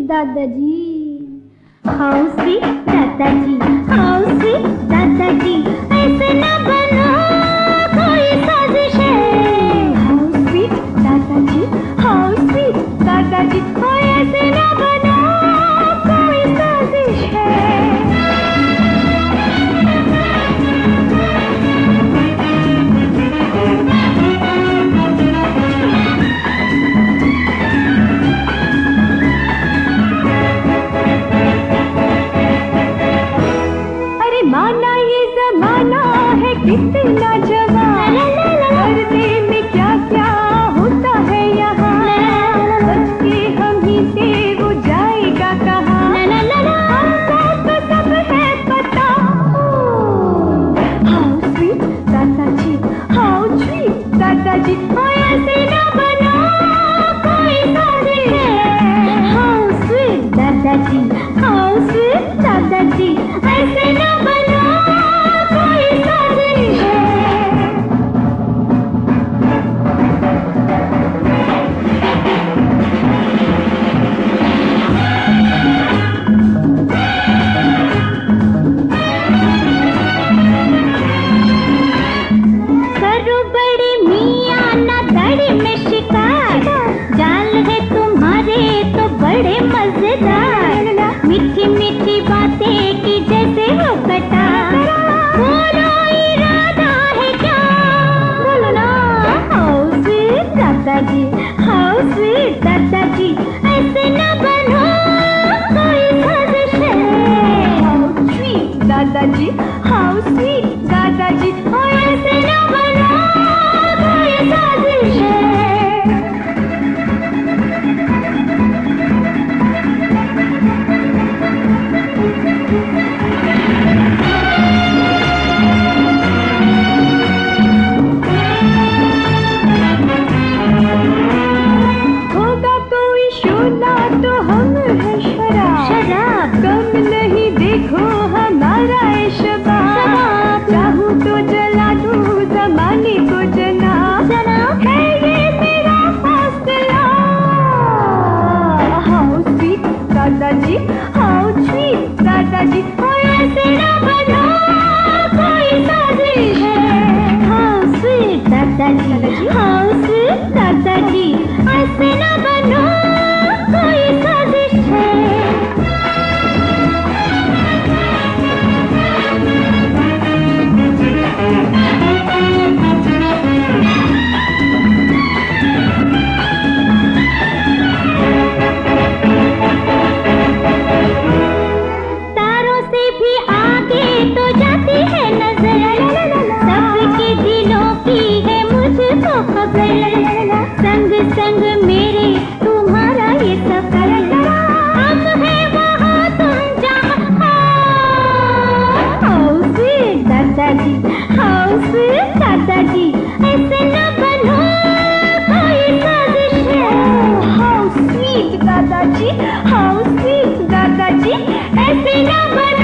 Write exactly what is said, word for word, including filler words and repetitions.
दादाजी, how sweet दादाजी, how sweet दादाजी, ऐसे न बनो कोई साजिश है। हाउ स्वीट दादाजी, हाउ स्वीट दादाजी, ऐसे न बनो कोई साजिश है। माना ये जमाना है कितना जवान, करने में क्या क्या होता है यहाँ, बच के हम ही से वो जाएगा कहाँ, हमको तो सब है पता। हाउ स्वीट दादाजी, हाउ स्वीट दादाजी, ऐसे न बनो कोई साजिश है। हाउ स्वीट दादाजी, हाउ स्वीट दादाजी, ऐसे न बनो कोई साजिश है। करो बड़े मियाँ ना दाढ़ी में शिकार, जाल है तुम्हारे तो बड़े मजेदार, मीठी मीठी बातें की जैसे हो कटा, बोलो इरादा है क्या, बोलो ना। हाउ स्वीट दादाजी, हाउ स्वीट दादाजी, ऐसे न बनो कोई साजिश है। हाउ स्वीट दादाजी, हाउ स्वीट दादाजी, ऐसे न बनो कोई साजिश है। होगा कोई शोला तो हम है शराब, शराब कम नहीं देखो हमारा है शबाब, चाहूँ तो जला दूँ ज़माने को जनाब, है ये मेरा फैसला। हाउ स्वीट दादाजी, हाउ स्वीट दादाजी, ऐसे न बनो कोई साजिश है। हाउ स्वीट दादाजी, हाउ स्वीट दादाजी, ऐसे न बनो कोई साजिश है। तारों से भी आगे तो जाती है नजर, सबके दिलों की है मुझको खबर, संग संग मेरे तुम्हारा ये सफर, हम है वहाँ तुम जहाँ। हाउ स्वीट दादाजी, हाउ स्वीट दादाजी, ऐसे न बनो कोई साजिश है। हाउ स्वीट दादाजी, हाउ स्वीट दादाजी, ऐसे न बनो